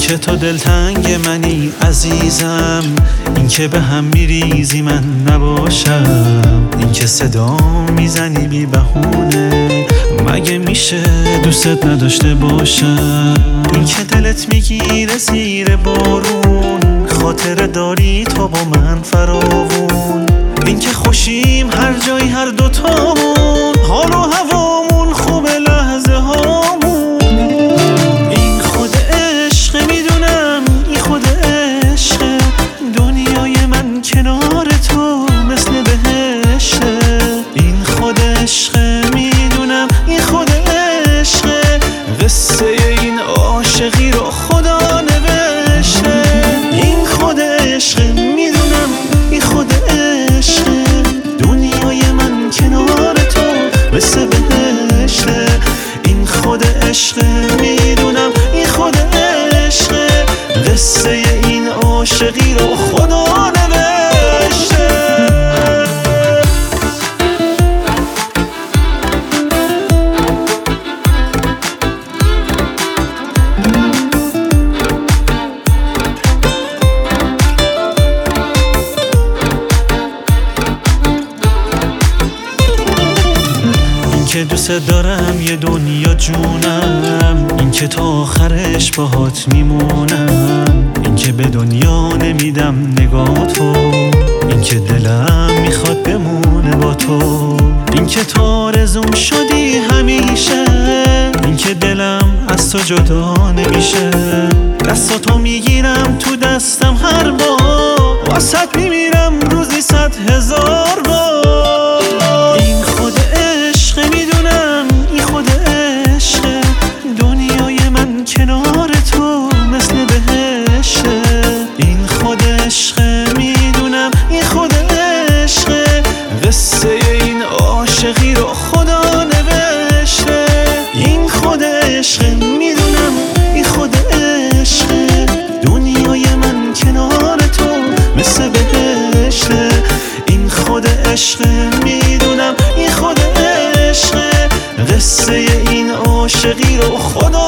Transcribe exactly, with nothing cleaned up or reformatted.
که تو دلتنگ منی عزیزم، این که به هم میریزی من نباشم، این که صدا میزنی بی بهونه، مگه میشه دوستت نداشته باشم؟ این که دلت میگیره زیر بارون، خاطره داری تو با من فراوون، این که خوشیم هر جایی هر دوتامون، حال و هوامون خوبه لحظه هامون. این خود عشق میدونم، این خود عشق، دنیای من کنار تو مثل بهشته. این خود عشق میدونم، این خود عشق، قصه این عاشقی رو خدا نوشته. این خود عشق میدونم، این خود عشق، دنیای من کنار تو مثل بهشته. این خود عشق میدونم، این خود عشق، قصه این عاشقی رو خدا نوشته. که دوست دارم یه دنیا جونم، این که تا آخرش باهات میمونم، این که به دنیا نمیدم نگاه تو، این که دلم میخواد بمونه با تو، این که تو آرزوم شدی همیشه، این که دلم از تو جدا نمیشه. دستاتو میگیرم تو دستم هر بار، واسط میمیرم روزی صد هزار بار. این خود عشق میدونم، این خود عشق، دنیای من کنار تو مثل بهشته. این خود عشق میدونم، این خود عشق، قصه این عاشقی رو خدا نوشته. این خود عشق میدونم، این خود عشق، دنیای من کنار تو مثل بهشته. این خود عشق میدونم، این خود عشق، قصه این عاشقی رو خدا